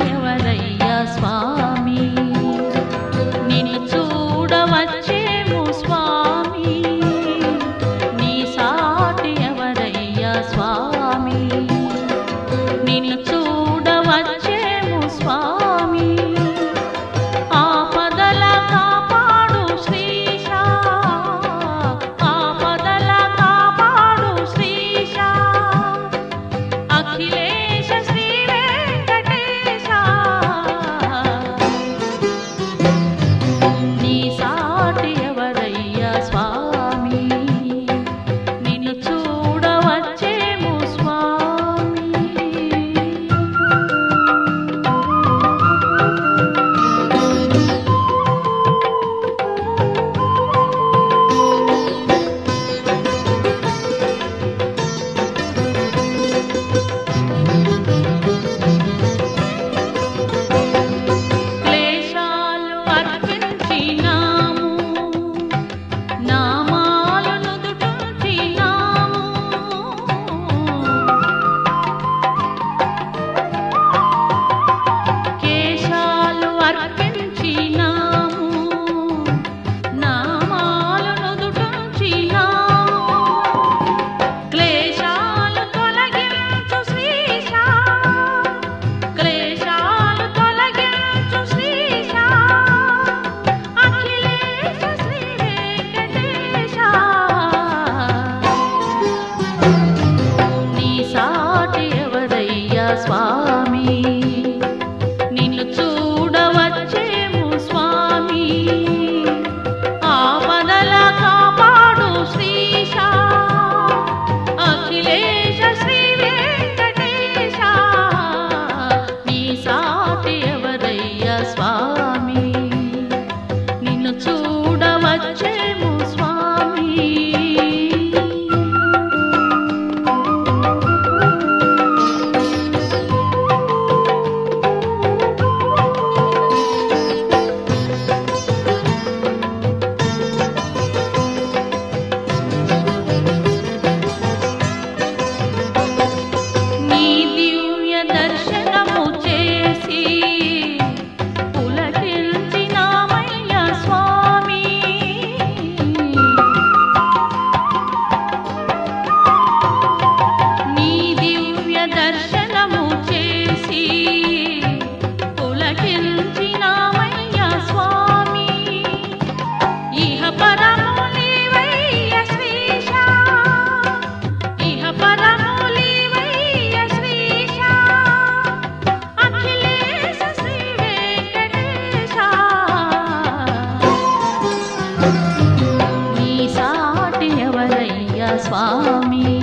ఎవరయ్యా స్వామి నిన్ను చూడవచ్చేము స్వామి నీ సాటి ఎవరయ్యా స్వామి నిన్ను చూడవచ్చేము స్వామి ఆపదల కాపాడు శ్రీశా ఆపదల కాపాడు శ్రీశా అఖిలేశ శ్రీ వెంకటేశ నీ సాటి ఎవరయ్యా స్వామి నిన్ను చూడవచ్చేము స్వామి క్లేశాలు అర్పించినాము నామాలు నుదుటించినాము కేశాలు అర్పించినాము నామాలు నుదుటించినాము క్లేశాలు తొలగించు శ్రీశా క్లేశాలు తొలగించు శ్రీశా అఖిలేశ శ్రీ వెంకటేశ నీ సాటి ఎవరయ్యా స్వామి నిన్ను చూడవచ్చేము స్వామి ఆపదల కాపాడు శ్రీశా అఖిలేశ శ్రీ వెంకటేశ నీ సాటి ఎవరయ్యా స్వామి నిన్ను చూడవచ్చేము స్వామి నీ దివ్య దర్శనము చేసి పులకించినామయ్యా స్వామి నీ దివ్య దర్శనము చేసి పులకించినామయ్యా స్వామి ఇహ పరము నీవయ్య శ్రీశా ఇహ పరము నీవయ్య శ్రీశా అఖిలేశ శ్రీ వెంకటేశ నీ సాటి ఎవరయ్యా స్వామి